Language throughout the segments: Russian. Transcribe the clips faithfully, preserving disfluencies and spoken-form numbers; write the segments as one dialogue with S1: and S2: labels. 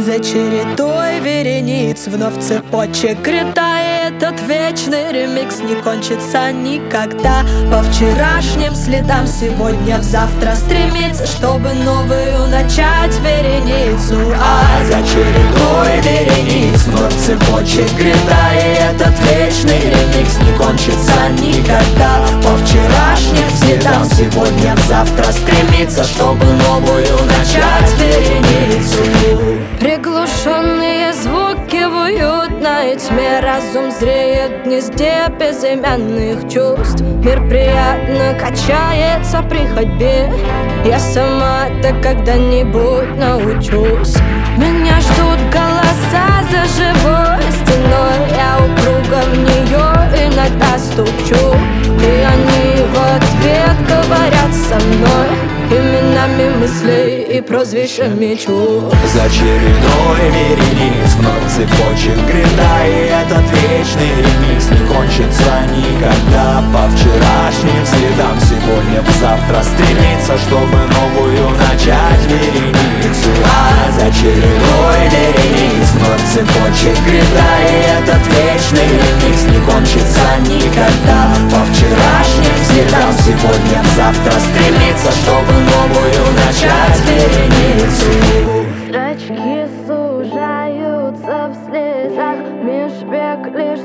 S1: За чередой верениц вновь цепочек грядает этот вечный ремикс. Не кончится никогда. По вчерашним следам сегодня в завтра стремится, чтобы новую начать вереницу. А за чередой верениц вновь цепочек грядает этот вечный ремикс. Не кончится никогда. По вчерашним следам сегодня в завтра стремится, чтобы новую начать вереницу.
S2: Приглушенные звуки в уютной тьме. Разум зреет в гнезде безымянных чувств. Мир приятно качается при ходьбе. Я сама-то когда-нибудь научусь. Меня ждут голоса за живой стеной. Я упруго в нее иногда стучу, и они в ответ говорят со мной именами мыслей и прозвищами чувств.
S3: За чередой верениц вновь цепочек грядает этот вечный ремикс. Не кончится никогда. По вчерашним следам сегодня в завтра стремится, чтобы новую начать вереницу. А за чередой верениц вновь цепочек грядает этот вечный ремикс. Не кончится никогда. По вчерашним следам сегодня в завтра стремится, чтобы новую начать вереницу.
S2: Зрачки сужаются в слезах, меж век лишь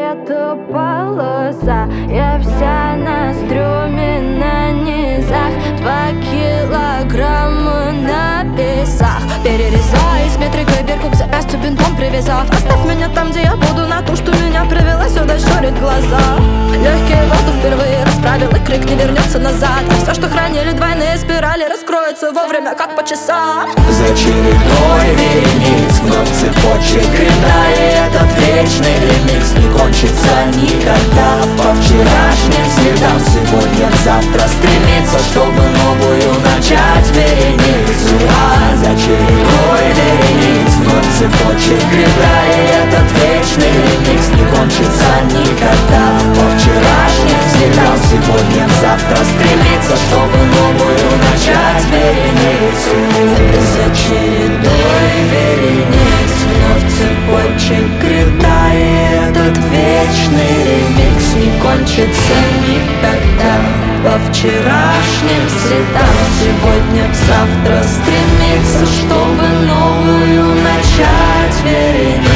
S2: светополоса. Я вся на струме, на низах, два килограмма на весах. Перерезаюсь метрикой дырку к запястью бинтом привязав. Оставь меня там, где я буду, на ту, что меня привела сюда, щурит глаза. Легкий воздух впервые расправил, и крик не вернется назад. А все, что хранили двойные спирали, раскроется вовремя, как по часам.
S3: За чередой верениц вновь цепочек грядает этот вечный ремикс. Не кончится никогда. По вчерашним следам сегодня в завтра стремится, чтобы новую начать вереницу. А за чередой верениц вновь цепочек грядает этот вечный ремикс. Не кончится никогда. По вчерашним следам сегодня в завтра стремится, чтобы новую начать вереницу.
S1: За чередой верениц вновь цепочек грядает этот вечный ремикс. Не кончится никогда. По вчерашним следам сегодня в завтра стремится, чтобы новую начать вереницу.